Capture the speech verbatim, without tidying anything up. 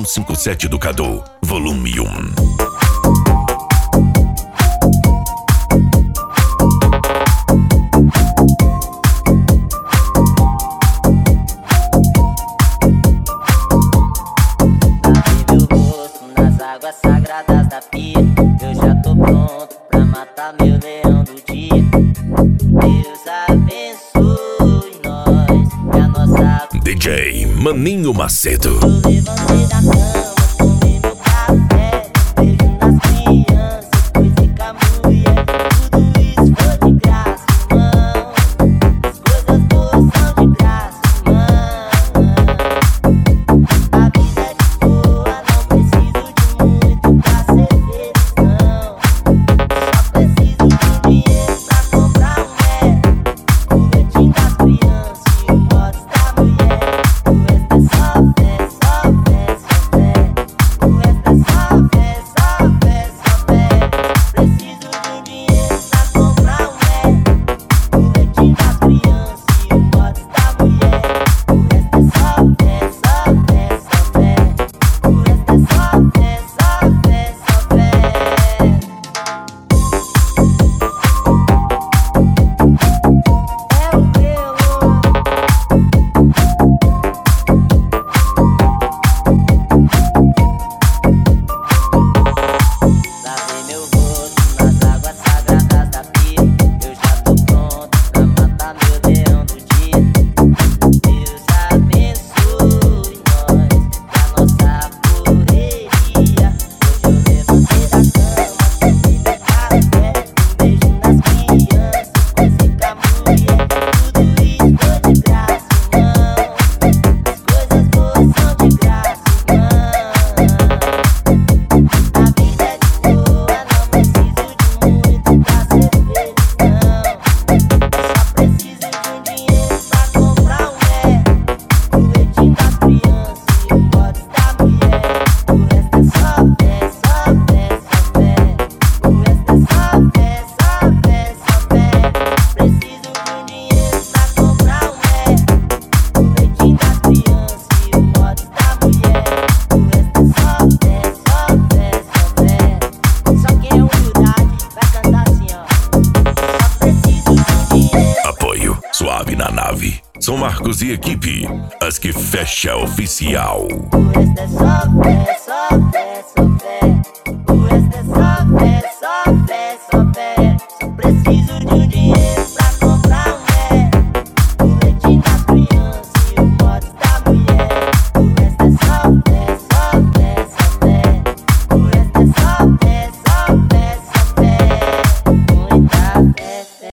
cinquenta e sete do Cadu, volume um. Sagradas da pia, eu já tô pronto pra matar meu leão do dia. Deus abençoe nós e a nossa D J Maninho Macedo. Eu levantei da cama, tomei meu café, beijo nas crianças, coisa com a mulher. Tudo isso foi de graça, irmão. As coisas boas são de graça, irmão. A vida é de boa, não preciso de muito pra ser feliz, não. Só preciso de dinheiro pra comprar um é. O leitinho das crianças e o mods da mulher. O resto é só fé, só fé, só fé. O resto é só fé, só fé, só fé. Preciso de dinheiro pra comprar um é. O leitinho das crianças e o mods da mulher. O resto é só fé, só fé, só fé. O resto é só fé, só fé, só fé. É o meu. Lavei meu rosto nas águas sagradas da pia. Eu já tô pronto pra matar meu leão do dia. Deus abençoe nós e a nossa correria. Hoje eu levantei da cama, tomei meu café, um beijo nas crianças, coisa com a mulher. Tudo isso foi de graça, irmão. As coisas boas são de graça, irmão. A vida é de boa, não preciso de muito pra ser feliz, não. Só preciso de um dinheiro pra comprar um é. O leitinho das crianças e o mods da mulher. O resto é só fé, só fé, só fé. O resto é só fé, só fé, só fé. Preciso de um dinheiro pra comprar um é. O leitinho das crianças e o mods da mulher. O resto é só fé, só fé, só fé. Só quem é humildade vai cantar assim, ó. Só preciso de um dinheiro. Apoio Suave na Nave. São Marcos e equipe. As que fecha oficial. O resto é só fé, só fé, só fé. O resto é só fé, só fé, só fé. Só preciso de um dinheiro pra comprar um é. O leitinho das crianças e o mods da mulher. O resto é só fé, só fé, só fé. O resto é só fé.